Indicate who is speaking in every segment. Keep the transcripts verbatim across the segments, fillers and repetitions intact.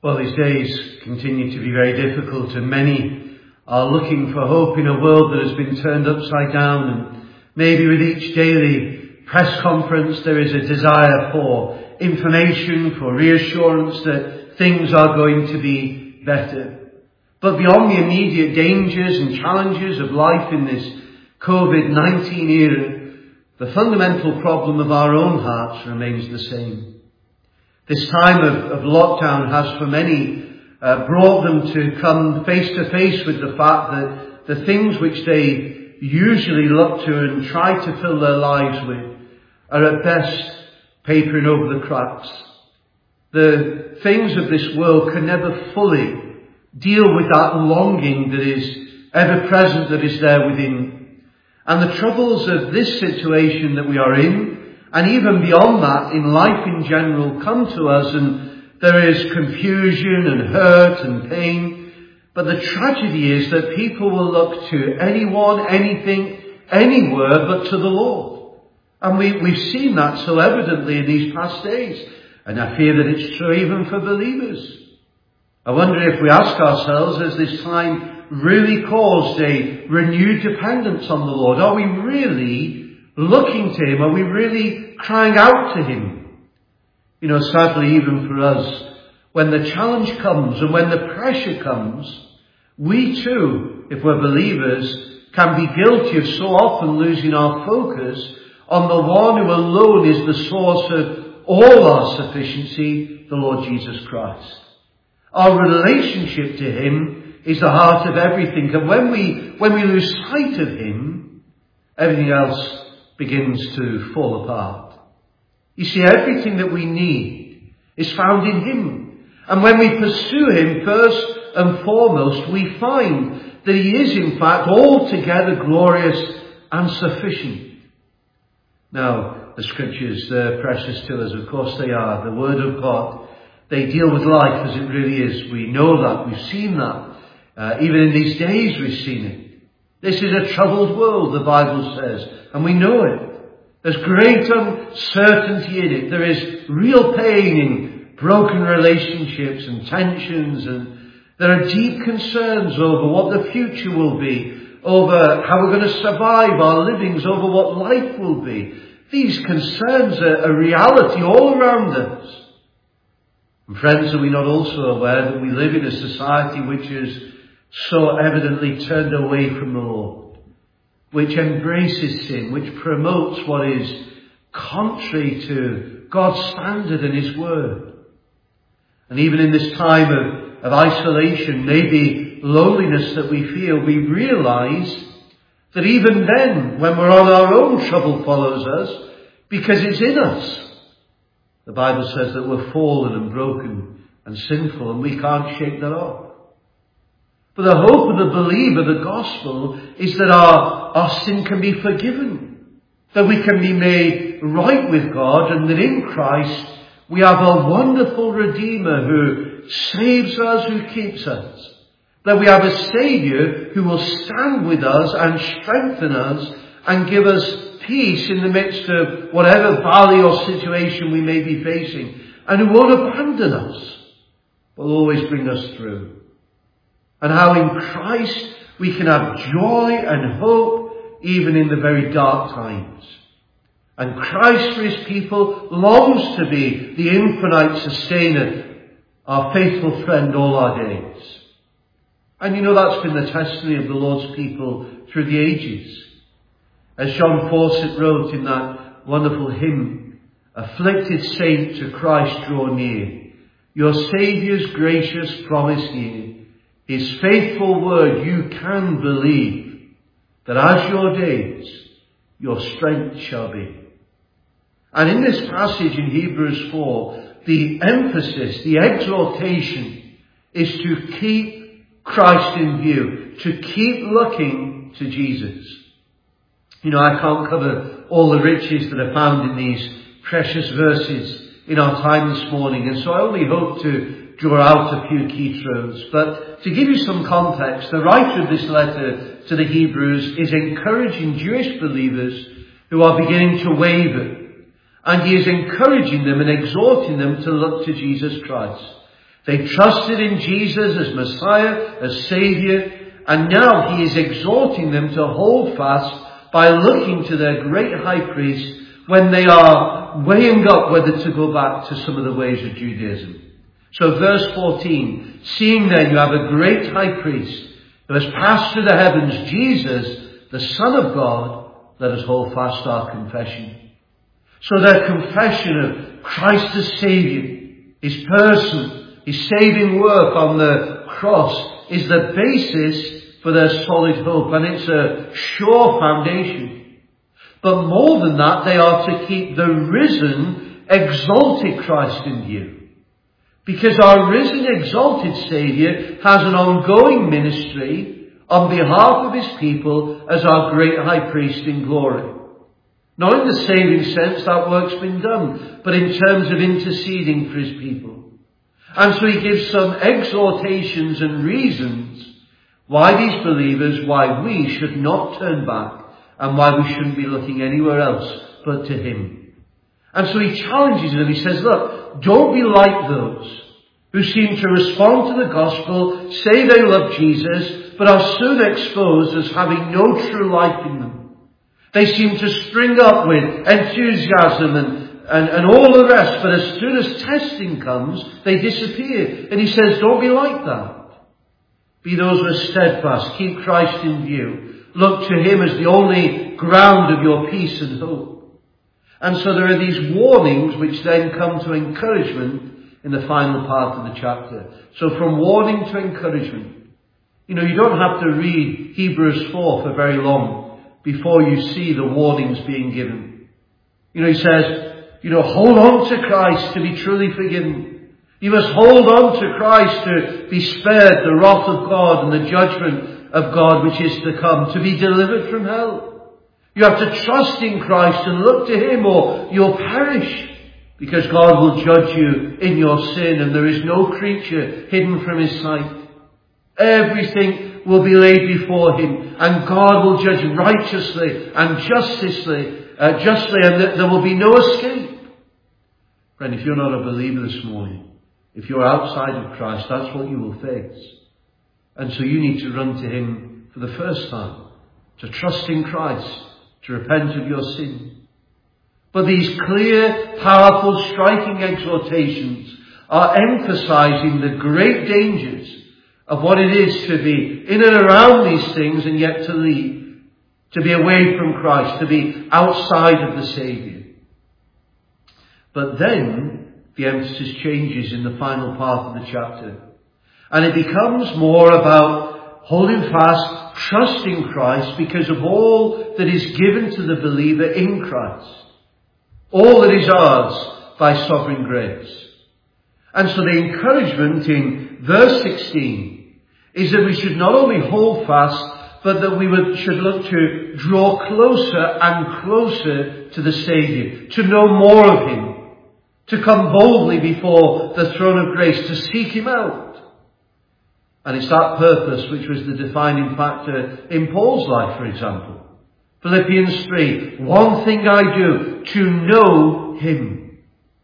Speaker 1: Well, these days continue to be very difficult, and many are looking for hope in a world that has been turned upside down. And maybe with each daily press conference there is a desire for information, for reassurance that things are going to be better. But beyond the immediate dangers and challenges of life in this covid nineteen era, the fundamental problem of our own hearts remains the same. This time of, of lockdown has for many uh, brought them to come face to face with the fact that the things which they usually look to and try to fill their lives with are at best papering over the cracks. The things of this world can never fully deal with that longing that is ever present, that is there within. And the troubles of this situation that we are in, and even beyond that, in life in general, come to us, and there is confusion and hurt and pain. But the tragedy is that people will look to anyone, anything, anywhere but to the Lord. And we, we've seen that so evidently in these past days. And I fear that it's true even for believers. I wonder if we ask ourselves, has this time really caused a renewed dependence on the Lord? Are we really looking to Him? Are we really crying out to Him? You know, sadly, even for us, when the challenge comes and when the pressure comes, we too, if we're believers, can be guilty of so often losing our focus on the one who alone is the source of all our sufficiency, the Lord Jesus Christ. Our relationship to Him is the heart of everything. And when we, when we lose sight of Him, everything else begins to fall apart. You see, everything that we need is found in Him. And when we pursue Him first and foremost, we find that He is in fact altogether glorious and sufficient. Now, the Scriptures, they're precious to us, of course they are. The Word of God, they deal with life as it really is. We know that, we've seen that. Uh, even in these days we've seen it. This is a troubled world, the Bible says, and we know it. There's great uncertainty in it. There is real pain in broken relationships and tensions, and there are deep concerns over what the future will be, over how we're going to survive our livings, over what life will be. These concerns are a reality all around us. And friends, are we not also aware that we live in a society which is so evidently turned away from the Lord, which embraces sin, which promotes what is contrary to God's standard and His Word? And even in this time of, of isolation, maybe loneliness that we feel, we realise that even then, when we're on our own, trouble follows us because it's in us. The Bible says that we're fallen and broken and sinful, and we can't shake that off. But the hope of the believer, the gospel, is that our, our sin can be forgiven, that we can be made right with God, and that in Christ we have a wonderful Redeemer who saves us, who keeps us. That we have a Saviour who will stand with us and strengthen us and give us peace in the midst of whatever valley or situation we may be facing, and who won't abandon us, but will always bring us through. And how in Christ we can have joy and hope even in the very dark times. And Christ for His people longs to be the infinite sustainer, our faithful friend all our days. And you know, that's been the testimony of the Lord's people through the ages. As John Fawcett wrote in that wonderful hymn, "Afflicted saint, to Christ draw near, your Saviour's gracious promise hear. His faithful word you can believe, that as your days, your strength shall be." And in this passage in Hebrews four, the emphasis, the exhortation is to keep Christ in view, to keep looking to Jesus. You know, I can't cover all the riches that are found in these precious verses in our time this morning, and so I only hope to draw out a few key truths. But to give you some context, the writer of this letter to the Hebrews is encouraging Jewish believers who are beginning to waver. And he is encouraging them and exhorting them to look to Jesus Christ. They trusted in Jesus as Messiah, as Saviour, and now he is exhorting them to hold fast by looking to their great high priest when they are weighing up whether to go back to some of the ways of Judaism. So verse fourteen, seeing then you have a great high priest who has passed through the heavens, Jesus, the Son of God, let us hold fast our confession. So their confession of Christ as Saviour, his person, his saving work on the cross is the basis for their solid hope, and it's a sure foundation. But more than that, they are to keep the risen, exalted Christ in view. Because our risen, exalted Saviour has an ongoing ministry on behalf of his people as our great high priest in glory. Not in the saving sense, that work's been done, but in terms of interceding for his people. And so he gives some exhortations and reasons why these believers, why we should not turn back, and why we shouldn't be looking anywhere else but to him. And so he challenges them. He says, look, don't be like those who seem to respond to the gospel, say they love Jesus, but are soon exposed as having no true life in them. They seem to spring up with enthusiasm and, and, and all the rest, but as soon as testing comes, they disappear. And he says, don't be like that. Be those who are steadfast. Keep Christ in view. Look to him as the only ground of your peace and hope. And so there are these warnings which then come to encouragement in the final part of the chapter. So from warning to encouragement. You know, you don't have to read Hebrews four for very long before you see the warnings being given. You know, he says, you know, hold on to Christ to be truly forgiven. You must hold on to Christ to be spared the wrath of God and the judgment of God which is to come, to be delivered from hell. You have to trust in Christ and look to him or you'll perish, because God will judge you in your sin and there is no creature hidden from his sight. Everything will be laid before him and God will judge righteously and justly, uh, justly and th- there will be no escape. Friend, if you're not a believer this morning, if you're outside of Christ, that's what you will face. And so you need to run to him for the first time, to trust in Christ, to repent of your sin. But these clear, powerful, striking exhortations are emphasizing the great dangers of what it is to be in and around these things and yet to leave, to be away from Christ, to be outside of the Saviour. But then the emphasis changes in the final part of the chapter, and it becomes more about holding fast, trusting Christ because of all that is given to the believer in Christ. All that is ours by sovereign grace. And so the encouragement in verse sixteen is that we should not only hold fast, but that we would, should look to draw closer and closer to the Saviour, to know more of him, to come boldly before the throne of grace, to seek him out. And it's that purpose which was the defining factor in Paul's life, for example. Philippians three, one thing I do, to know him.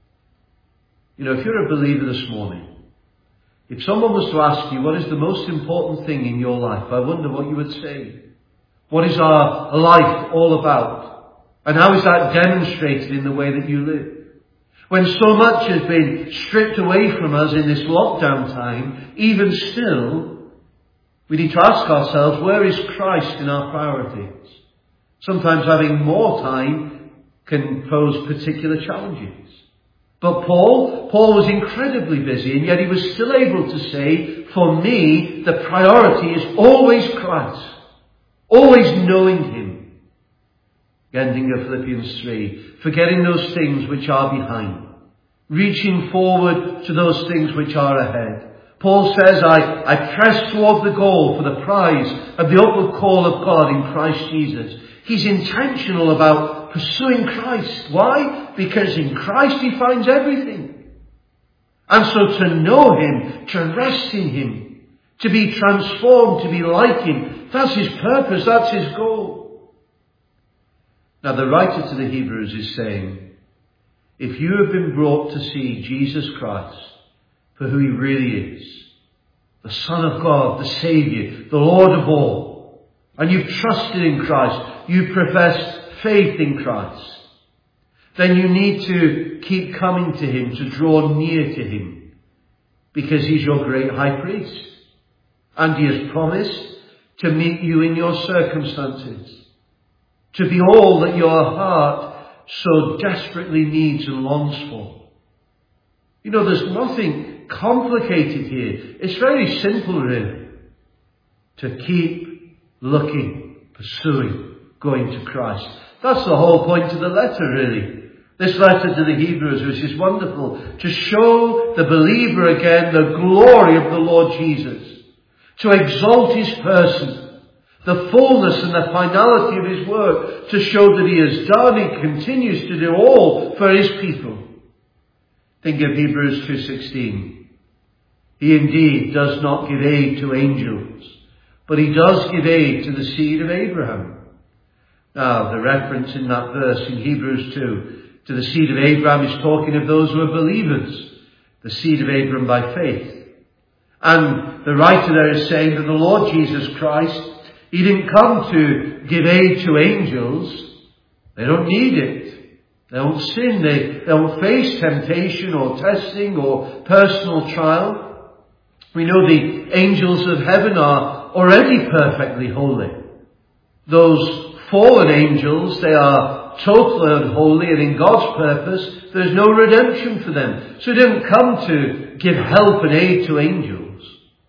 Speaker 1: You know, if you're a believer this morning, if someone was to ask you, what is the most important thing in your life? I wonder what you would say. What is our life all about? And how is that demonstrated in the way that you live? When so much has been stripped away from us in this lockdown time, even still, we need to ask ourselves, where is Christ in our priorities? Sometimes having more time can pose particular challenges. But Paul, Paul was incredibly busy, and yet he was still able to say, for me, the priority is always Christ. Always knowing him. Ending of Philippians three. Forgetting those things which are behind. Reaching forward to those things which are ahead. Paul says, I, I press toward the goal for the prize of the upward call of God in Christ Jesus. He's intentional about pursuing Christ. Why? Because in Christ he finds everything. And so to know him, to rest in him, to be transformed, to be like him, that's his purpose, that's his goal. Now the writer to the Hebrews is saying, if you have been brought to see Jesus Christ, for who he really is. The Son of God, the Saviour, the Lord of all. And you've trusted in Christ. You've professed faith in Christ. Then you need to keep coming to him, to draw near to him. Because he's your great high priest. And he has promised to meet you in your circumstances. To be all that your heart so desperately needs and longs for. You know, there's nothing complicated here. It's very simple, really. To keep looking, pursuing, going to Christ. That's the whole point of the letter, really. This letter to the Hebrews, which is wonderful. To show the believer again the glory of the Lord Jesus. To exalt his person. The fullness and the finality of his work. To show that he has done, he continues to do all for his people. Think of Hebrews two sixteen. He indeed does not give aid to angels, but he does give aid to the seed of Abraham. Now, the reference in that verse in Hebrews two to the seed of Abraham is talking of those who are believers, the seed of Abraham by faith. And the writer there is saying that the Lord Jesus Christ, he didn't come to give aid to angels. They don't need it. They don't sin. They, they don't face temptation or testing or personal trial. We know the angels of heaven are already perfectly holy. Those fallen angels, they are totally unholy, and in God's purpose, there's no redemption for them. So he didn't come to give help and aid to angels.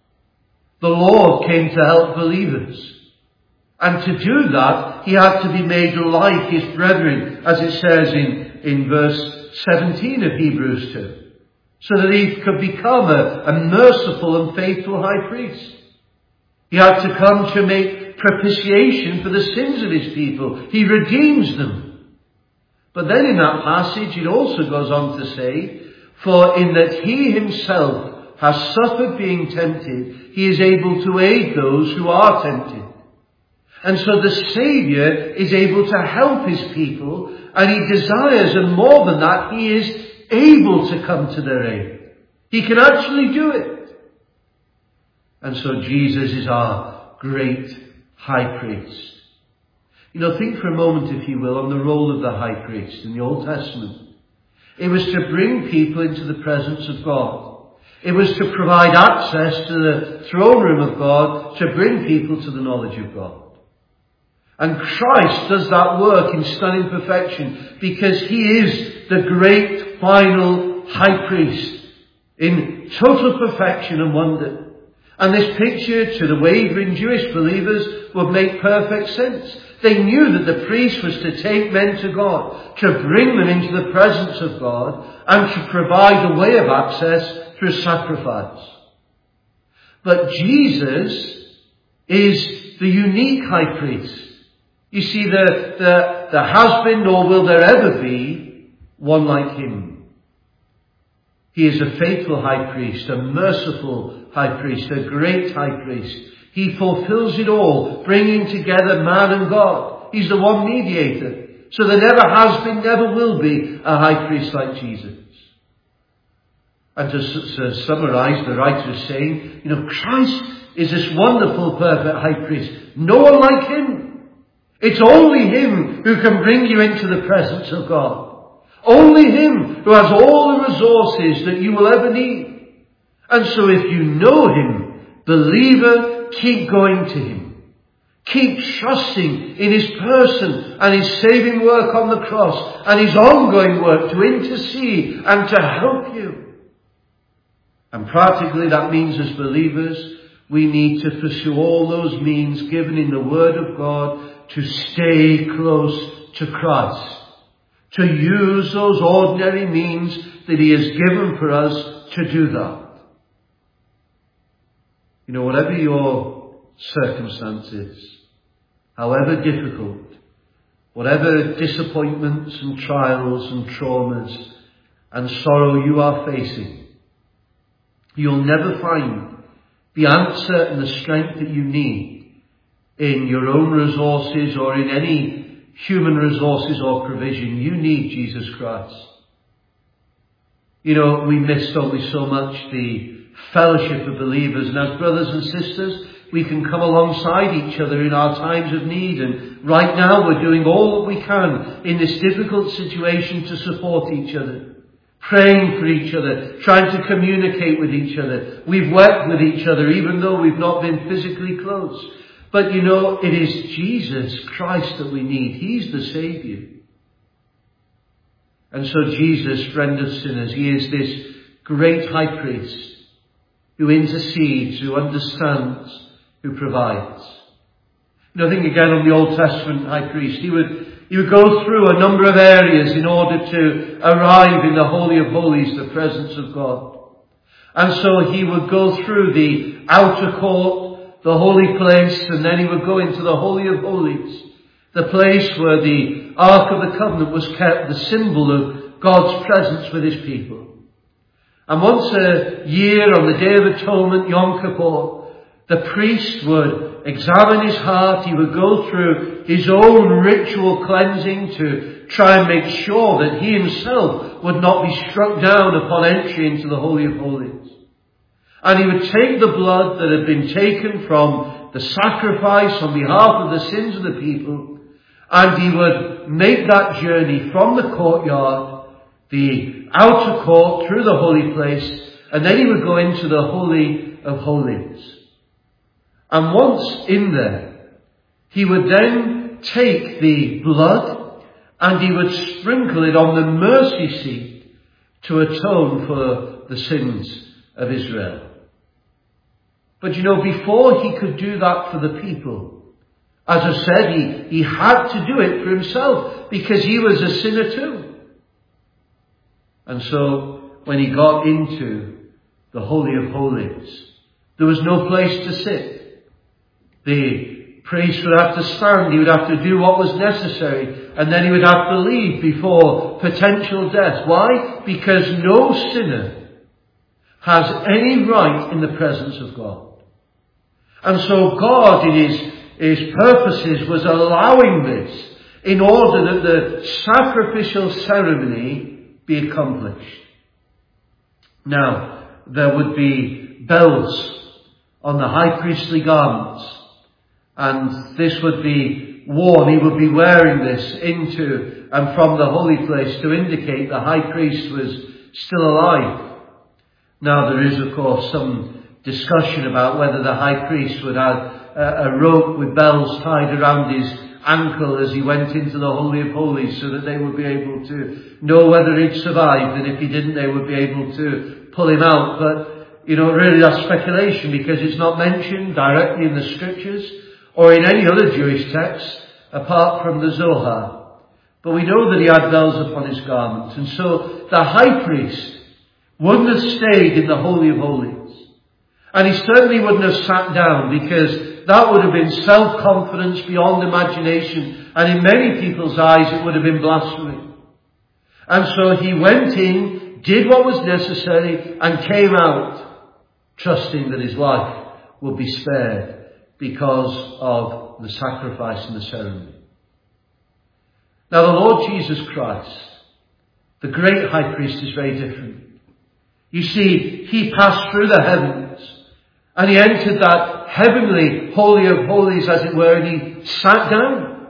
Speaker 1: The Lord came to help believers. And to do that, he had to be made like his brethren, as it says in, in verse seventeen of Hebrews two. So that he could become a, a merciful and faithful high priest. He had to come to make propitiation for the sins of his people. He redeems them. But then in that passage it also goes on to say, for in that he himself has suffered being tempted, he is able to aid those who are tempted. And so the Saviour is able to help his people, and he desires, and more than that, he is able to come to their aid. He can actually do it. And so Jesus is our great high priest. You know, think for a moment, if you will, on the role of the high priest in the Old Testament. It was to bring people into the presence of God. It was to provide access to the throne room of God, to bring people to the knowledge of God. And Christ does that work in stunning perfection because he is the great final high priest in total perfection and wonder. And this picture to the wavering Jewish believers would make perfect sense. They knew that the priest was to take men to God, to bring them into the presence of God, and to provide a way of access through sacrifice. But Jesus is the unique high priest. You see, there, there, there has been, nor will there ever be, one like him. He is a faithful high priest, a merciful high priest, a great high priest. He fulfills it all, bringing together man and God. He's the one mediator. So there never has been, never will be a high priest like Jesus. And to, to summarize, the writer is saying, you know, Christ is this wonderful, perfect high priest. No one like him. It's only him who can bring you into the presence of God. Only him who has all the resources that you will ever need. And so if you know him, believer, keep going to him. Keep trusting in his person and his saving work on the cross and his ongoing work to intercede and to help you. And practically that means as believers, we need to pursue all those means given in the Word of God to stay close to Christ. To use those ordinary means that he has given for us to do that. You know, whatever your circumstances, however difficult, whatever disappointments and trials and traumas and sorrow you are facing, you'll never find the answer and the strength that you need in your own resources or in any human resources or provision. You need Jesus Christ. You know, we miss, don't we, so much the fellowship of believers. And as brothers and sisters, we can come alongside each other in our times of need. And right now we're doing all that we can in this difficult situation to support each other. Praying for each other, trying to communicate with each other. We've wept with each other even though we've not been physically close. But you know, it is Jesus Christ that we need. He's the Saviour. And so Jesus, friend of sinners, He is this great high priest who intercedes, who understands, who provides. You know, think again on the Old Testament high priest. He would He would go through a number of areas in order to arrive in the Holy of Holies, the presence of God. And so he would go through the outer court, the holy place, and then he would go into the Holy of Holies, the place where the Ark of the Covenant was kept, the symbol of God's presence with His people. And once a year on the Day of Atonement, Yom Kippur, the priest would examine his heart. He would go through his own ritual cleansing to try and make sure that he himself would not be struck down upon entry into the Holy of Holies. And he would take the blood that had been taken from the sacrifice on behalf of the sins of the people, and he would make that journey from the courtyard, the outer court, through the holy place, and then he would go into the Holy of Holies. And once in there, he would then take the blood and he would sprinkle it on the mercy seat to atone for the sins of Israel. But you know, before he could do that for the people, as I said, he, he had to do it for himself because he was a sinner too. And so when he got into the Holy of Holies, there was no place to sit. The priest would have to stand, he would have to do what was necessary, and then he would have to leave before potential death. Why? Because no sinner has any right in the presence of God. And so God, in His, His purposes, was allowing this in order that the sacrificial ceremony be accomplished. Now, there would be bells on the high priestly garments, and this would be worn. He would be wearing this into and from the holy place to indicate the high priest was still alive. Now there is, of course, some discussion about whether the high priest would have a, a rope with bells tied around his ankle as he went into the Holy of Holies so that they would be able to know whether he'd survived, and if he didn't, they would be able to pull him out. But, you know, really that's speculation because it's not mentioned directly in the Scriptures or in any other Jewish text apart from the Zohar. But we know that he had bells upon his garments. And so the high priest wouldn't have stayed in the Holy of Holies. And he certainly wouldn't have sat down because that would have been self-confidence beyond imagination. And in many people's eyes it would have been blasphemy. And so he went in, did what was necessary, and came out trusting that his life would be spared because of the sacrifice and the ceremony. Now the Lord Jesus Christ, the great high priest, is very different. You see, he passed through the heavens and he entered that heavenly Holy of Holies, as it were, and he sat down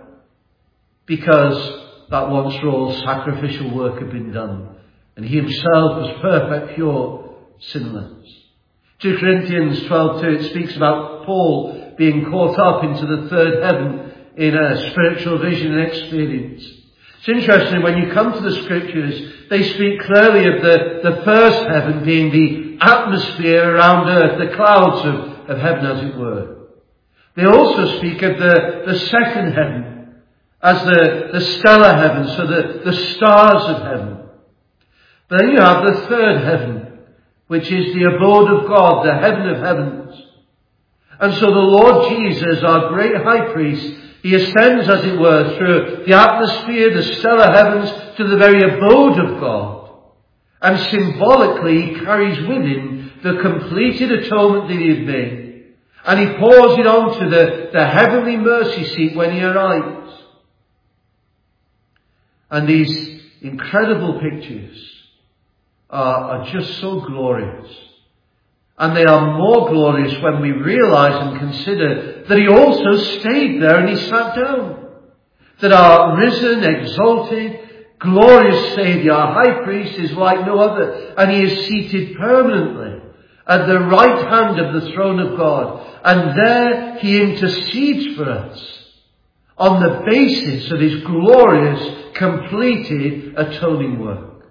Speaker 1: because that once for all sacrificial work had been done. And he himself was perfect, pure, sinless. two Corinthians twelve two, it speaks about Paul being caught up into the third heaven in a spiritual vision and experience. It's interesting, when you come to the Scriptures, they speak clearly of the, the first heaven being the atmosphere around earth, the clouds of, of heaven, as it were. They also speak of the, the second heaven as the, the stellar heaven, so the, the stars of heaven. But then you have the third heaven, which is the abode of God, the heaven of heavens. And so the Lord Jesus, our great high priest, he ascends, as it were, through the atmosphere, the stellar heavens, to the very abode of God. And symbolically, he carries with him the completed atonement that he had made. And he pours it onto the, the heavenly mercy seat when he arrives. And these incredible pictures are, are just so glorious. And they are more glorious when we realize and consider that he also stayed there and he sat down. That our risen, exalted, glorious Saviour, our high priest, is like no other, and he is seated permanently at the right hand of the throne of God, and there he intercedes for us on the basis of his glorious, completed atoning work.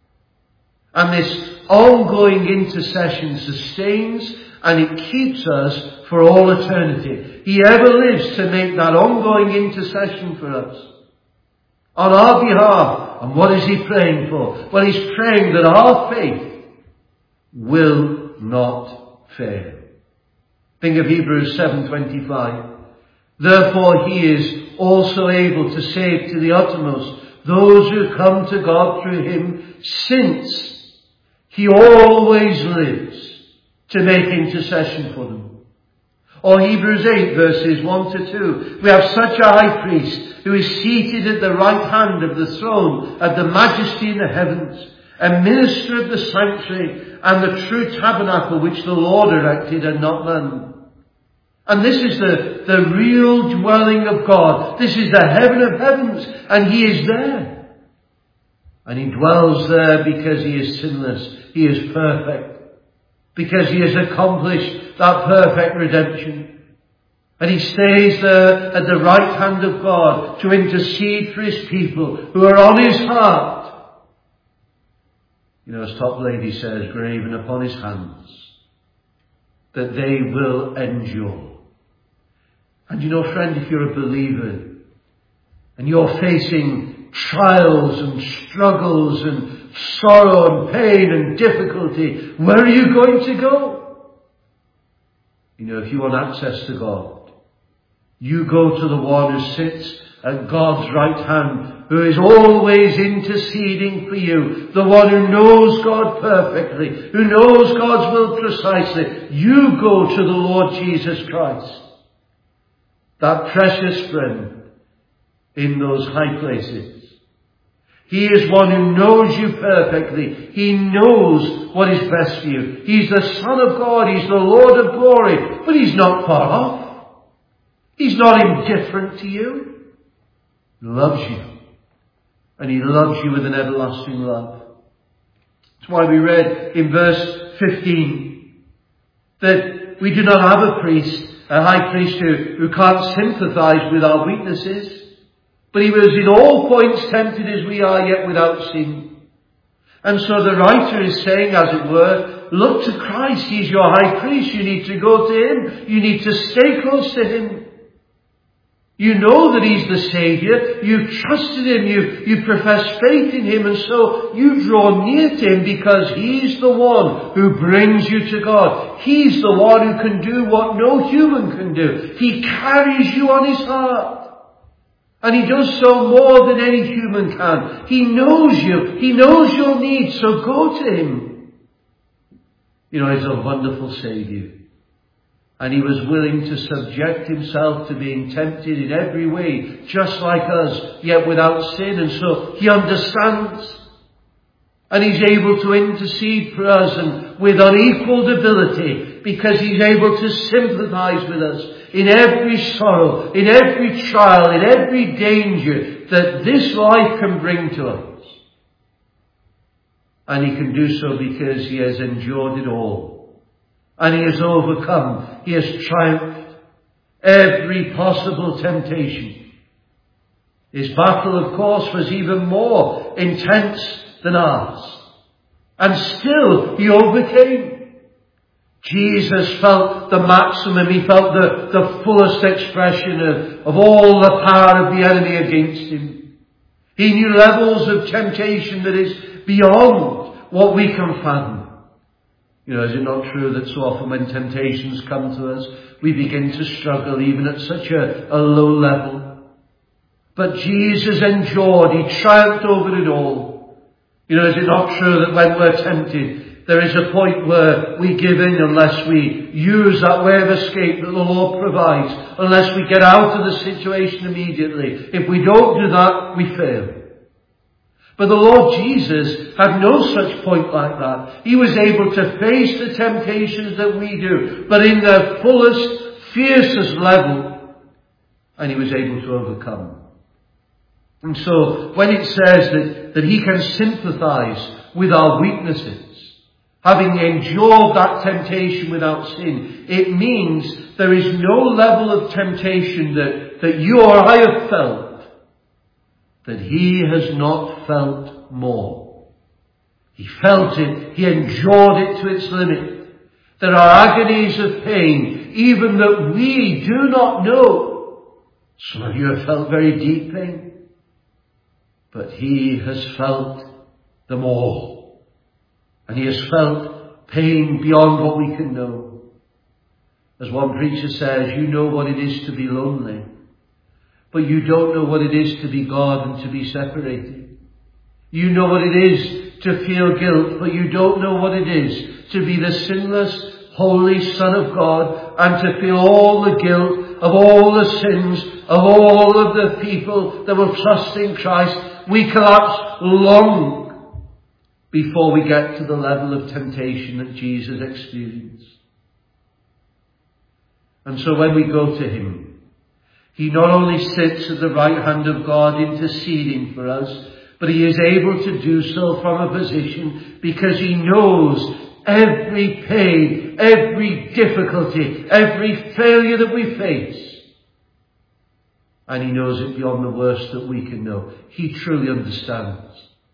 Speaker 1: And this ongoing intercession sustains and it keeps us for all eternity. He ever lives to make that ongoing intercession for us on our behalf. And what is he praying for? Well, he's praying that our faith will not fail. Think of Hebrews seven twenty-five. Therefore he is also able to save to the uttermost those who come to God through him, since he always lives to make intercession for them. Or Hebrews eight verses one to two. We have such a high priest who is seated at the right hand of the throne of the majesty in the heavens, a minister of the sanctuary and the true tabernacle which the Lord erected and not man. And this is the, the real dwelling of God. This is the heaven of heavens, and he is there. And he dwells there because he is sinless. He is perfect. Because he has accomplished that perfect redemption. And he stays there at the right hand of God to intercede for his people who are on his heart. You know, as Toplady says, graven upon his hands, that they will endure. And you know, friend, if you're a believer and you're facing trials and struggles and sorrow and pain and difficulty, where are you going to go? You know, if you want access to God, you go to the one who sits at God's right hand, who is always interceding for you, the one who knows God perfectly, who knows God's will precisely. You go to the Lord Jesus Christ, that precious friend in those high places. He is one who knows you perfectly. He knows what is best for you. He's the Son of God. He's the Lord of glory. But he's not far off. He's not indifferent to you. He loves you. And he loves you with an everlasting love. That's why we read in verse fifteen that we do not have a priest, a high priest who, who can't sympathize with our weaknesses. But he was in all points tempted as we are, yet without sin. And so the writer is saying, as it were, look to Christ. He's your high priest. You need to go to him. You need to stay close to him. You know that he's the Saviour. You've trusted him. You, you profess faith in him. And so you draw near to him because he's the one who brings you to God. He's the one who can do what no human can do. He carries you on his heart. And he does so more than any human can. He knows you. He knows your needs. So go to him. You know, he's a wonderful Saviour. And he was willing to subject himself to being tempted in every way, just like us, yet without sin. And so he understands. And he's able to intercede for us and with unequalled ability, because he's able to sympathize with us in every sorrow, in every trial, in every danger that this life can bring to us. And he can do so because he has endured it all. And he has overcome. He has triumphed every possible temptation. His battle, of course, was even more intense than ours. And still he overcame. Jesus felt the maximum. He felt the, the fullest expression of, of all the power of the enemy against him. He knew levels of temptation that is beyond what we can fathom. You know, is it not true that so often when temptations come to us, we begin to struggle even at such a, a low level? But Jesus endured. He triumphed over it all. You know, is it not true that when we're tempted, there is a point where we give in unless we use that way of escape that the Lord provides, unless we get out of the situation immediately. If we don't do that, we fail. But the Lord Jesus had no such point like that. He was able to face the temptations that we do, but in their fullest, fiercest level, and he was able to overcome. And so, when it says that, that he can sympathize with our weaknesses, having endured that temptation without sin, it means there is no level of temptation that, that you or I have felt that he has not felt more. He felt it. He endured it to its limit. There are agonies of pain, even that we do not know. Some of you have felt very deep pain. But he has felt them all. And he has felt pain beyond what we can know. As one preacher says, you know what it is to be lonely, but you don't know what it is to be God and to be separated. You know what it is to feel guilt, but you don't know what it is to be the sinless, holy Son of God and to feel all the guilt of all the sins of all of the people that will trust in Christ. We collapse long before we get to the level of temptation that Jesus experienced. And so when we go to him, he not only sits at the right hand of God interceding for us, but he is able to do so from a position because he knows every pain, every difficulty, every failure that we face. And he knows it beyond the worst that we can know. He truly understands.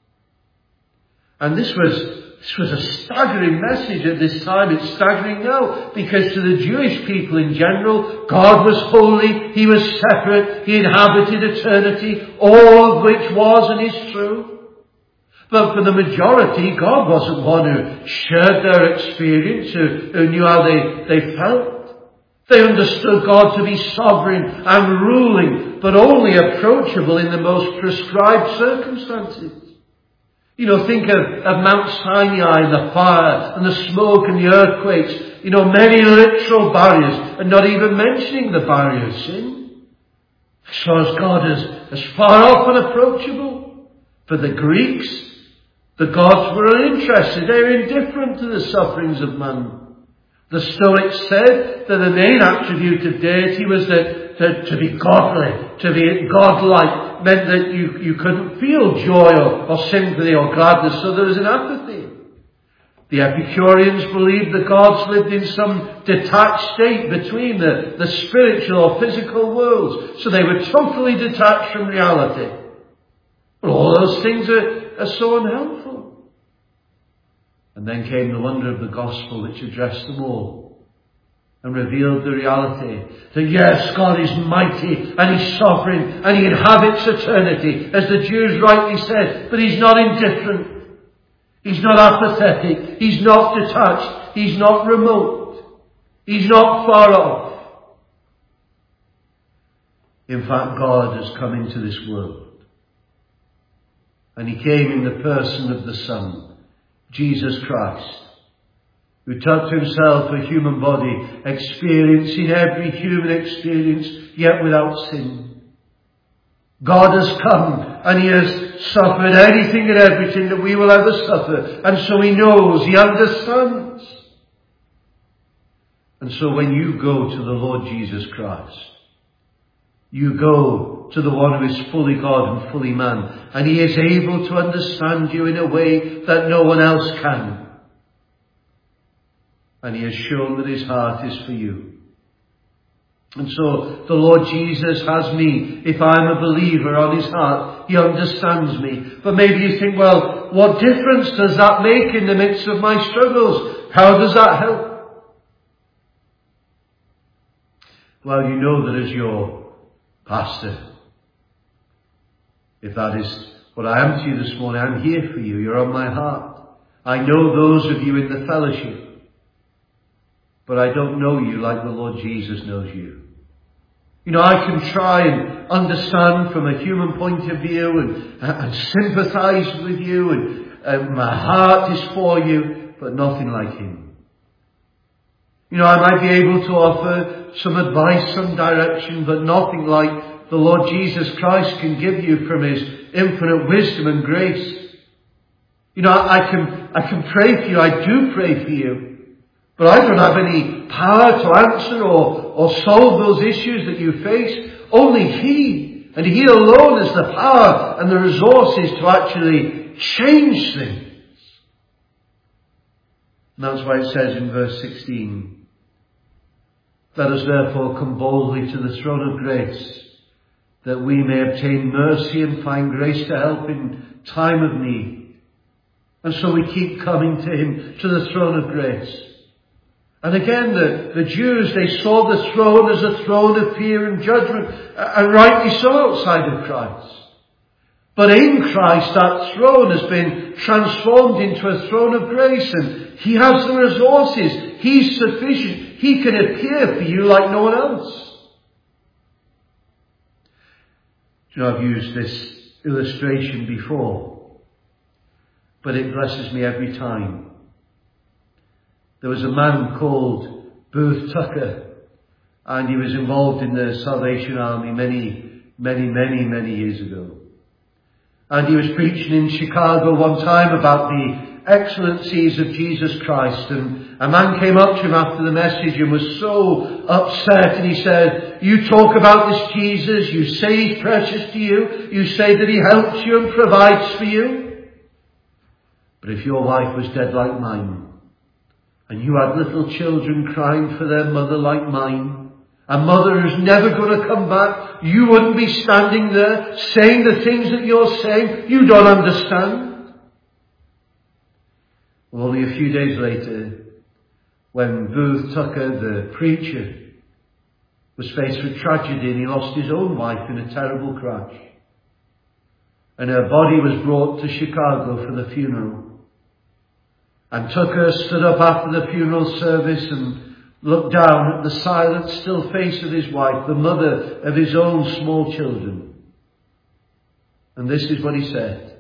Speaker 1: And this was This was a staggering message at this time. It's staggering now because to the Jewish people in general, God was holy, he was separate, he inhabited eternity, all of which was and is true. But for the majority, God wasn't one who shared their experience, who, who knew how they, they felt. They understood God to be sovereign and ruling, but only approachable in the most prescribed circumstances. You know, think of, of Mount Sinai and the fire and the smoke and the earthquakes. You know, many literal barriers, and not even mentioning the barrier of sin. As far as God is as far off and approachable. For the Greeks, the gods were uninterested. They were indifferent to the sufferings of man. The Stoics said that the main attribute of deity was that to, to be godly, to be godlike, meant that you, you couldn't feel joy or, or sympathy or gladness, so there was an apathy. The Epicureans believed the gods lived in some detached state between the, the spiritual or physical worlds, so they were totally detached from reality. But all those things are, are so unhelpful. And then came the wonder of the gospel, which addressed them all and revealed the reality that yes, God is mighty and he's sovereign and he inhabits eternity, as the Jews rightly said, but he's not indifferent, he's not apathetic, he's not detached, he's not remote, he's not far off. In fact, God has come into this world, and he came in the person of the Son, Jesus Christ, who took to himself a human body, experiencing every human experience, yet without sin. God has come and he has suffered anything and everything that we will ever suffer. And so he knows, he understands. And so when you go to the Lord Jesus Christ, you go to the one who is fully God and fully man. And he is able to understand you in a way that no one else can. And he has shown that his heart is for you. And so the Lord Jesus has me, if I'm a believer, on his heart. He understands me. But maybe you think, well, what difference does that make in the midst of my struggles? How does that help? Well, you know that as your pastor, if that is what I am to you this morning, I'm here for you. You're on my heart. I know those of you in the fellowship. But I don't know you like the Lord Jesus knows you. You know, I can try and understand from a human point of view and, and sympathize with you, and, and my heart is for you, but nothing like him. You know, I might be able to offer some advice, some direction, but nothing like the Lord Jesus Christ can give you from his, infinite wisdom and grace. You know, I can, I can pray for you, I do pray for you, but I don't have any power to answer or, or solve those issues that you face. Only He, and He alone, has the power and the resources to actually change things. And that's why it says in verse sixteen, let us therefore come boldly to the throne of grace, that we may obtain mercy and find grace to help in time of need. And so we keep coming to Him, to the throne of grace. And again, the, the Jews, they saw the throne as a throne of fear and judgment, and rightly so outside of Christ. But in Christ, that throne has been transformed into a throne of grace, and He has the resources. He's sufficient. He can appear for you like no one else. You know, I've used this illustration before, but it blesses me every time. There was a man called Booth Tucker, and he was involved in the Salvation Army many, many, many, many years ago. And he was preaching in Chicago one time about the excellencies of Jesus Christ, and a man came up to him after the message and was so upset, and he said, you talk about this Jesus, you say He's precious to you, you say that He helps you and provides for you, but if your wife was dead like mine, and you had little children crying for their mother like mine, a mother who's never going to come back, you wouldn't be standing there saying the things that you're saying. You don't understand. Well, only a few days later, when Booth Tucker, the preacher, was faced with tragedy and he lost his own wife in a terrible crash, and her body was brought to Chicago for the funeral. And Tucker stood up after the funeral service and looked down at the silent, still face of his wife, the mother of his own small children. And this is what he said.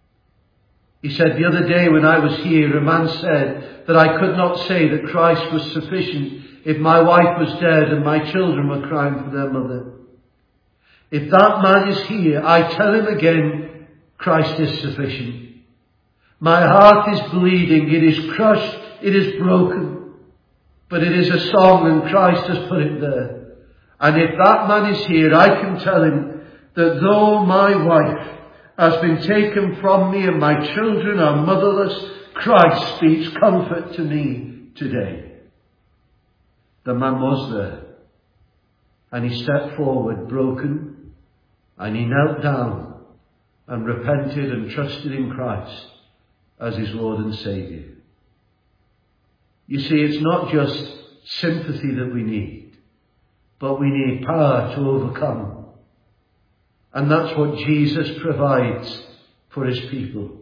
Speaker 1: He said, the other day when I was here, a man said that I could not say that Christ was sufficient if my wife was dead and my children were crying for their mother. If that man is here, I tell him again, Christ is sufficient. My heart is bleeding, it is crushed, it is broken. But it is a song and Christ has put it there. And if that man is here, I can tell him that though my wife has been taken from me and my children are motherless, Christ speaks comfort to me today. The man was there. And he stepped forward broken, and he knelt down and repented and trusted in Christ as his Lord and Saviour. You see, it's not just sympathy that we need, but we need power to overcome. And that's what Jesus provides for His people.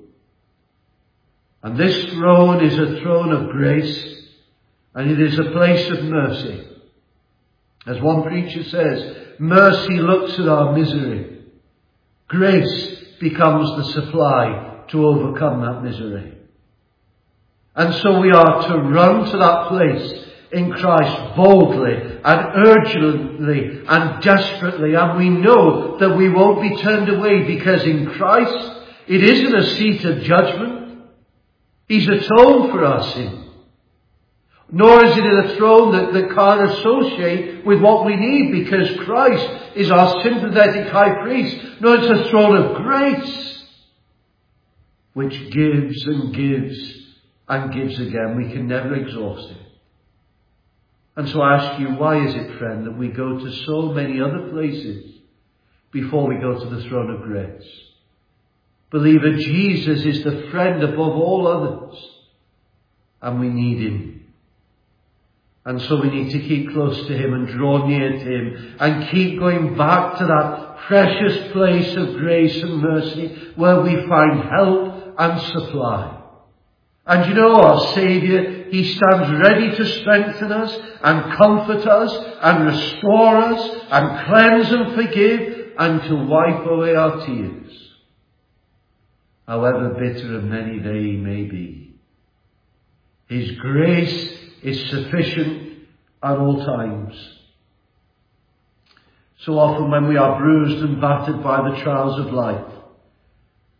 Speaker 1: And this throne is a throne of grace, and it is a place of mercy. As one preacher says, mercy looks at our misery. Grace becomes the supply to overcome that misery. And so we are to run to that place in Christ boldly and urgently and desperately. And we know that we won't be turned away, because in Christ it isn't a seat of judgment. He's atoned for our sin. Nor is it a throne that, that can't associate with what we need, because Christ is our sympathetic high priest. No, it's a throne of grace, which gives and gives and gives again. We can never exhaust it. And so I ask you, why is it, friend, that we go to so many other places before we go to the throne of grace? Believer, Jesus is the friend above all others, and we need Him. And so we need to keep close to Him and draw near to Him and keep going back to that precious place of grace and mercy where we find help and supply. And you know, our Saviour, He stands ready to strengthen us and comfort us and restore us and cleanse and forgive and to wipe away our tears, however bitter and many they may be. His grace is sufficient at all times. So often when we are bruised and battered by the trials of life,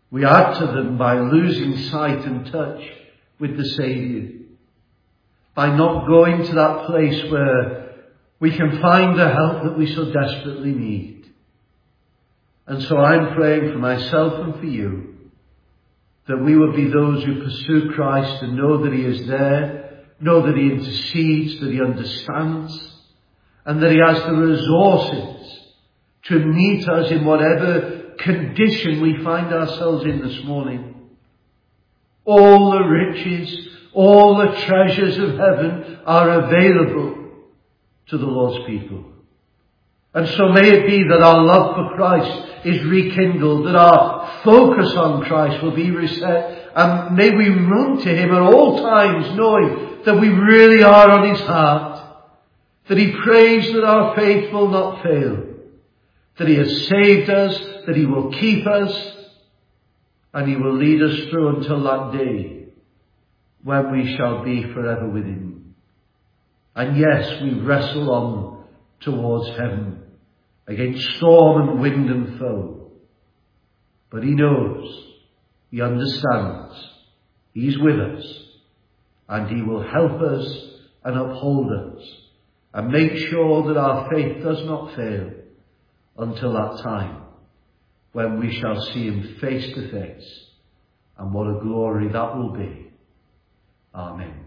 Speaker 1: We add to them by losing sight and touch with the Saviour, by not going to that place where we can find the help that we so desperately need. And so I'm praying for myself and for you, that we would be those who pursue Christ and know that he is there, know that he intercedes, that he understands, and that he has the resources to meet us in whatever condition we find ourselves in this morning. All the riches, all the treasures of heaven are available to the Lord's people. And so may it be that our love for Christ is rekindled, that our focus on Christ will be reset, and may we run to him at all times knowing that we really are on his heart, that he prays that our faith will not fail, that he has saved us, that he will keep us, and he will lead us through until that day when we shall be forever with him. And yes, we wrestle on towards heaven against storm and wind and foe. But he knows, he understands, he's with us, and he will help us and uphold us and make sure that our faith does not fail until that time when we shall see him face to face. And what a glory that will be. Amen.